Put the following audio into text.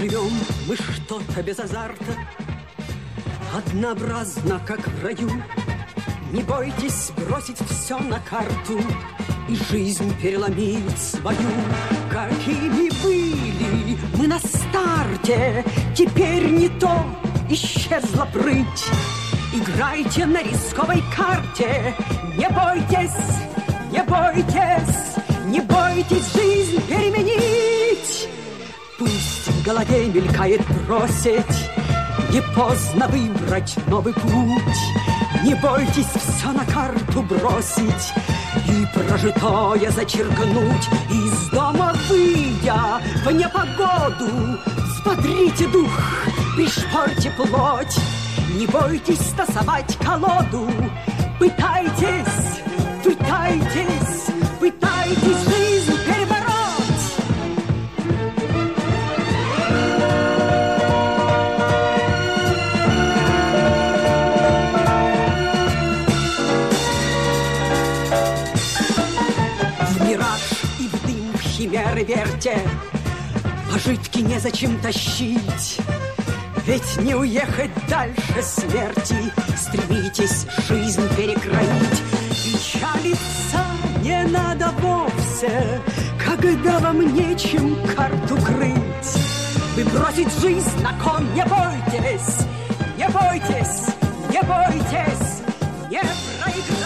Живем мы что-то без азарта, однообразно, как в раю. Не бойтесь бросить все на карту и жизнь переломить свою. Какими были мы на старте, теперь не то, исчезла прыть. Играйте на рисковой карте, не бойтесь, не бойтесь, не бойтесь жизнь переменить. Пусть в голове мелькает просить, не поздно выбрать новый путь. Не бойтесь все на карту бросить и прожитое зачеркнуть. Из дома выйдя в непогоду, взбодрите дух, пришпорьте плоть. Не бойтесь тасовать колоду, пытайтесь, пытайтесь, пытайтесь жизнь перебороть. В мираж и в дым, в химеры верьте, пожитки незачем тащить. Ведь не уехать дальше смерти, стремитесь жизнь перекроить. Печалиться не надо вовсе, когда вам нечем карту крыть. Вы бросить жизнь на кон не бойтесь, не бойтесь, не бойтесь, не проиграть.